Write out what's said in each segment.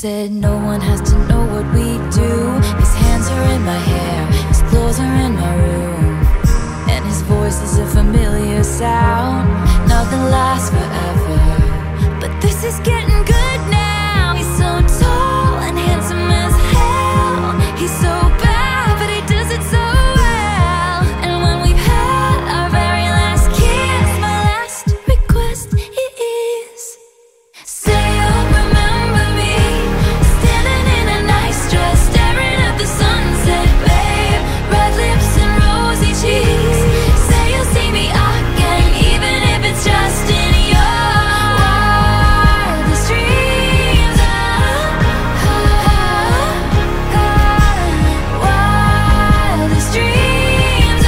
said no one has to know what we do. His hands are in my hair, his clothes are in my room, and his voice is a familiar sound. Nothing lasts forever, but this is getting good now. He's so tall and handsome as hell. He's so bad, but he does it so well. And when we've had our very last kiss, my last request is, say you'll remember me, standing in a nice dress, staring at the sunset, babe. Red lips and rosy cheeks. Say you'll see me again, even if it's just in your wildest dreams. Wildest dreams.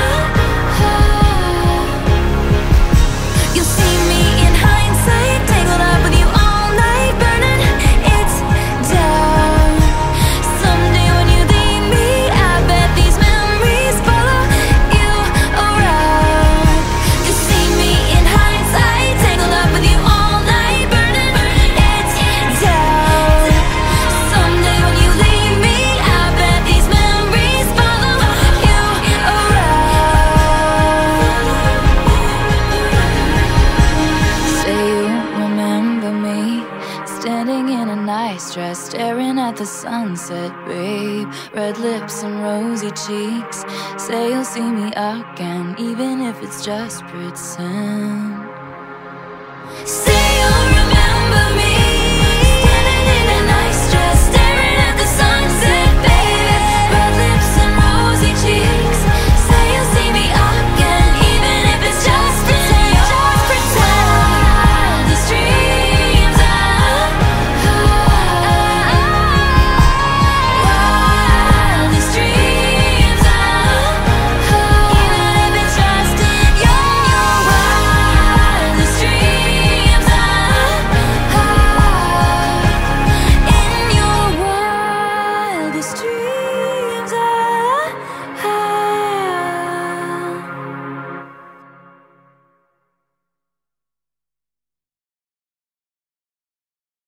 You'll see me in hindsight, tangled up with you all night, burning it down. Someday when you leave me, I bet these memories follow you around. You'll see me in hindsight, tangled up with you all night, burning it down. Someday when you leave me, I bet these memories follow you around. Say you remember me, standing in a nice dress, staring at the sunset, babe. Red lips and rosy cheeks. Say you'll see me again, even if it's just pretend.